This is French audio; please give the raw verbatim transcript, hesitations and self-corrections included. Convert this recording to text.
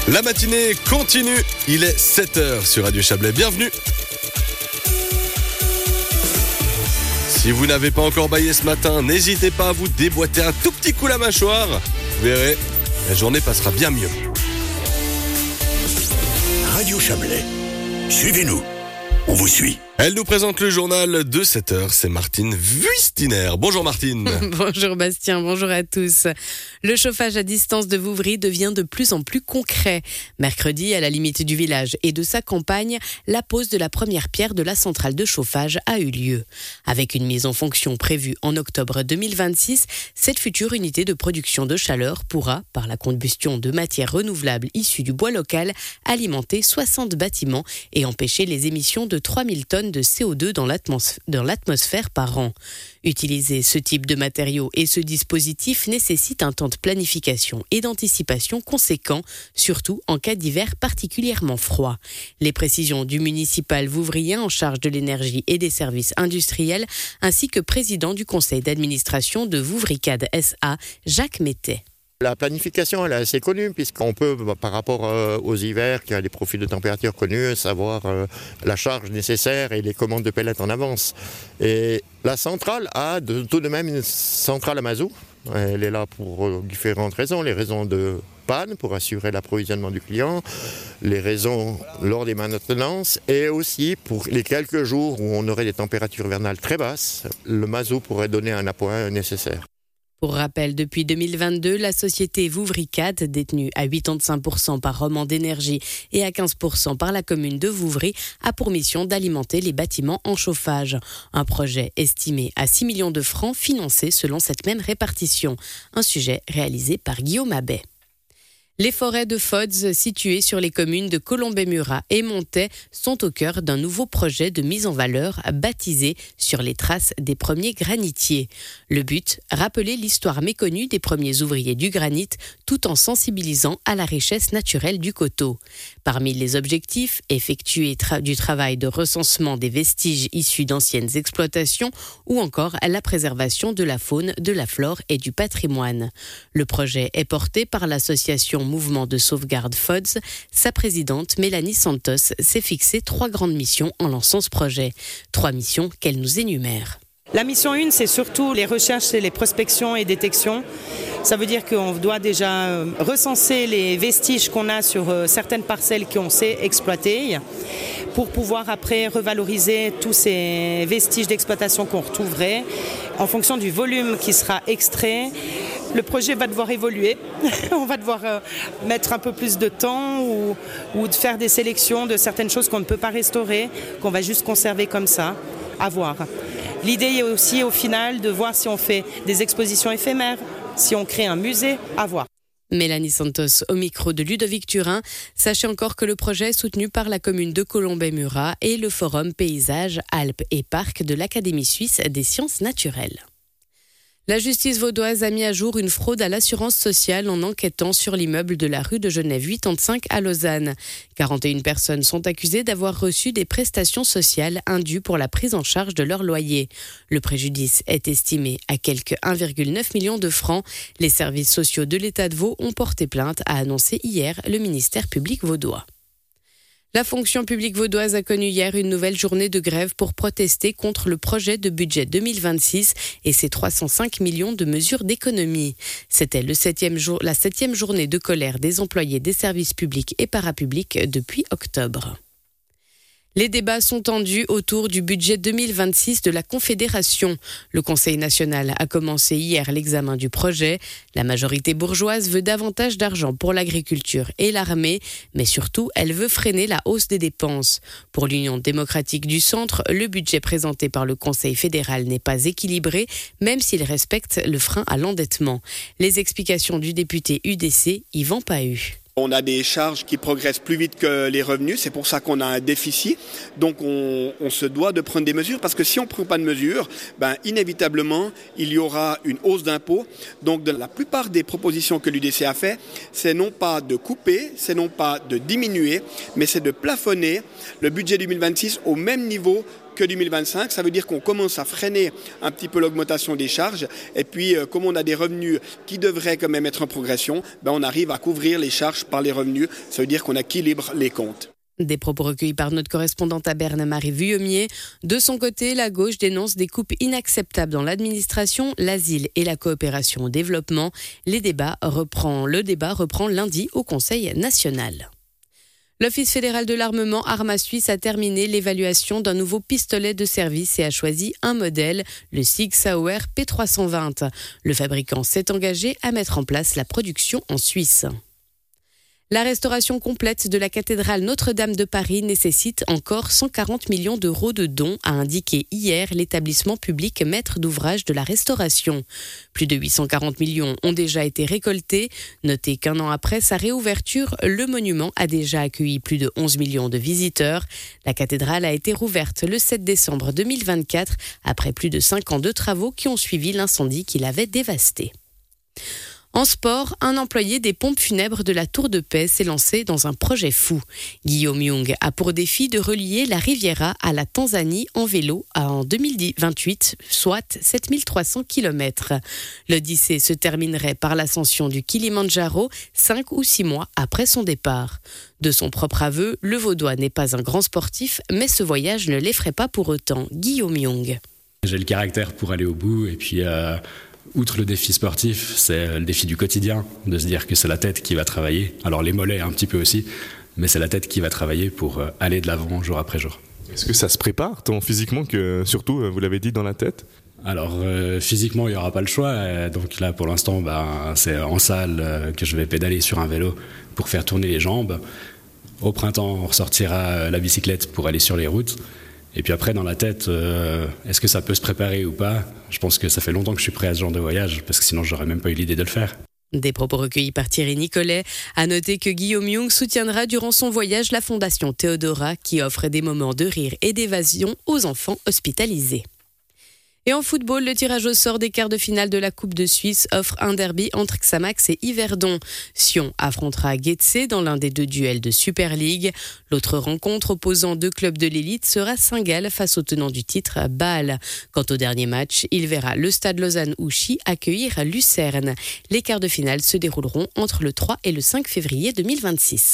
La matinée continue, il est sept heures sur Radio Chablais, bienvenue. Si vous n'avez pas encore baillé ce matin, n'hésitez pas à vous déboîter un tout petit coup la mâchoire. Vous verrez, la journée passera bien mieux. Radio Chablais, suivez-nous, on vous suit. Elle nous présente le journal de sept heures, c'est Martine Vuistiner. Bonjour Martine. Bonjour Bastien, bonjour à tous. Le chauffage à distance de Vouvry devient de plus en plus concret. Mercredi, à la limite du village et de sa campagne, la pose de la première pierre de la centrale de chauffage a eu lieu. Avec une mise en fonction prévue en octobre deux mille vingt-six, cette future unité de production de chaleur pourra, par la combustion de matières renouvelables issues du bois local, alimenter soixante bâtiments et empêcher les émissions de trois mille tonnes de C O deux dans l'atmosphère, dans l'atmosphère par an. Utiliser ce type de matériaux et ce dispositif nécessite un temps de planification et d'anticipation conséquent, surtout en cas d'hiver particulièrement froid. Les précisions du municipal vouvrien en charge de l'énergie et des services industriels, ainsi que président du conseil d'administration de Vouvricade S A, Jacques Mettet. La planification elle est assez connue puisqu'on peut, par rapport euh, aux hivers qui a des profils de température connus, savoir euh, la charge nécessaire et les commandes de pellets en avance. Et la centrale a de, tout de même une centrale à mazout. Elle est là pour euh, différentes raisons. Les raisons de panne pour assurer l'approvisionnement du client, les raisons lors des maintenances et aussi pour les quelques jours où on aurait des températures hivernales très basses, le mazout pourrait donner un appoint nécessaire. Pour rappel, depuis deux mille vingt-deux, la société Vouvricade, détenue à quatre-vingt-quinze pour cent par Romand d'Énergie et à quinze pour cent par la commune de Vouvry, a pour mission d'alimenter les bâtiments en chauffage. Un projet estimé à six millions de francs, financé selon cette même répartition. Un sujet réalisé par Guillaume Abbet. Les forêts de Fods, situées sur les communes de Colombey-Murat et Montet, sont au cœur d'un nouveau projet de mise en valeur baptisé Sur les traces des premiers granitiers. Le but, rappeler l'histoire méconnue des premiers ouvriers du granit, tout en sensibilisant à la richesse naturelle du coteau. Parmi les objectifs, effectuer tra- du travail de recensement des vestiges issus d'anciennes exploitations ou encore la préservation de la faune, de la flore et du patrimoine. Le projet est porté par l'association Mouvement de sauvegarde Fods. Sa présidente, Mélanie Santos, s'est fixé trois grandes missions en lançant ce projet. Trois missions qu'elle nous énumère. La mission un, c'est surtout les recherches et les prospections et détections. Ça veut dire qu'on doit déjà recenser les vestiges qu'on a sur certaines parcelles qu'on sait exploiter pour pouvoir après revaloriser tous ces vestiges d'exploitation qu'on retrouverait en fonction du volume qui sera extrait. Le projet va devoir évoluer. On va devoir euh, mettre un peu plus de temps ou, ou de faire des sélections de certaines choses qu'on ne peut pas restaurer, qu'on va juste conserver comme ça, à voir. L'idée est aussi au final de voir si on fait des expositions éphémères, si on crée un musée, à voir. Mélanie Santos au micro de Ludovic Turin. Sachez encore que le projet est soutenu par la commune de Colombey-Murat et le Forum Paysages, Alpes et Parcs de l'Académie suisse des sciences naturelles. La justice vaudoise a mis à jour une fraude à l'assurance sociale en enquêtant sur l'immeuble de la rue de Genève quatre-vingt-quinze à Lausanne. quarante et une personnes sont accusées d'avoir reçu des prestations sociales indues pour la prise en charge de leur loyer. Le préjudice est estimé à quelque un virgule neuf million de francs. Les services sociaux de l'État de Vaud ont porté plainte, a annoncé hier le ministère public vaudois. La fonction publique vaudoise a connu hier une nouvelle journée de grève pour protester contre le projet de budget deux mille vingt-six et ses trois cent cinq millions de mesures d'économie. C'était le septième jour, la septième journée de colère des employés des services publics et parapublics depuis octobre. Les débats sont tendus autour du budget deux mille vingt-six de la Confédération. Le Conseil national a commencé hier l'examen du projet. La majorité bourgeoise veut davantage d'argent pour l'agriculture et l'armée, mais surtout, elle veut freiner la hausse des dépenses. Pour l'Union démocratique du Centre, le budget présenté par le Conseil fédéral n'est pas équilibré, même s'il respecte le frein à l'endettement. Les explications du député U D C, Yvan Pahu. On a des charges qui progressent plus vite que les revenus, c'est pour ça qu'on a un déficit. Donc on, on se doit de prendre des mesures, parce que si on ne prend pas de mesures, ben, inévitablement, il y aura une hausse d'impôts. Donc de la plupart des propositions que l'U D C a fait, c'est non pas de couper, c'est non pas de diminuer, mais c'est de plafonner le budget deux mille vingt-six au même niveau que deux mille vingt-cinq. Ça veut dire qu'on commence à freiner un petit peu l'augmentation des charges. Et puis, euh, comme on a des revenus qui devraient quand même être en progression, ben, on arrive à couvrir les charges par les revenus. Ça veut dire qu'on équilibre les comptes. Des propos recueillis par notre correspondante à Berne, Marie Vuillemier. De son côté, la gauche dénonce des coupes inacceptables dans l'administration, l'asile et la coopération au développement. Les débats reprend, le débat reprend lundi au Conseil national. L'Office fédéral de l'armement Arma Suisse a terminé l'évaluation d'un nouveau pistolet de service et a choisi un modèle, le Sig Sauer P trois cent vingt. Le fabricant s'est engagé à mettre en place la production en Suisse. La restauration complète de la cathédrale Notre-Dame de Paris nécessite encore cent quarante millions d'euros de dons, a indiqué hier l'établissement public maître d'ouvrage de la restauration. Plus de huit cent quarante millions ont déjà été récoltés. Notez qu'un an après sa réouverture, le monument a déjà accueilli plus de onze millions de visiteurs. La cathédrale a été rouverte le sept décembre deux mille vingt-quatre, après plus de cinq ans de travaux qui ont suivi l'incendie qui l'avait dévasté. En sport, un employé des pompes funèbres de la Tour de Paix s'est lancé dans un projet fou. Guillaume Young a pour défi de relier la Riviera à la Tanzanie en vélo en deux mille vingt-huit, soit sept mille trois cents kilomètres. L'Odyssée se terminerait par l'ascension du Kilimandjaro, cinq ou six mois après son départ. De son propre aveu, le Vaudois n'est pas un grand sportif, mais ce voyage ne l'effraie pas pour autant. Guillaume Young. J'ai le caractère pour aller au bout et puis... Euh... Outre le défi sportif, c'est le défi du quotidien, de se dire que c'est la tête qui va travailler. Alors les mollets un petit peu aussi, mais c'est la tête qui va travailler pour aller de l'avant jour après jour. Est-ce que ça se prépare tant physiquement que surtout, vous l'avez dit, dans la tête ? Alors euh, physiquement, il n'y aura pas le choix. Donc là, pour l'instant, bah, c'est en salle euh, que je vais pédaler sur un vélo pour faire tourner les jambes. Au printemps, on ressortira la bicyclette pour aller sur les routes. Et puis après, dans la tête, euh, est-ce que ça peut se préparer ou pas ? Je pense que ça fait longtemps que je suis prêt à ce genre de voyage, parce que sinon, j'aurais même pas eu l'idée de le faire. Des propos recueillis par Thierry Nicolet. À noter que Guillaume Young soutiendra durant son voyage la Fondation Théodora, qui offre des moments de rire et d'évasion aux enfants hospitalisés. Et en football, le tirage au sort des quarts de finale de la Coupe de Suisse offre un derby entre Xamax et Yverdon. Sion affrontera Getse dans l'un des deux duels de Super League. L'autre rencontre opposant deux clubs de l'élite sera Saint-Gall face au tenant du titre, Bâle. Quant au dernier match, il verra le Stade Lausanne-Ouchy accueillir Lucerne. Les quarts de finale se dérouleront entre le trois et le cinq février deux mille vingt-six.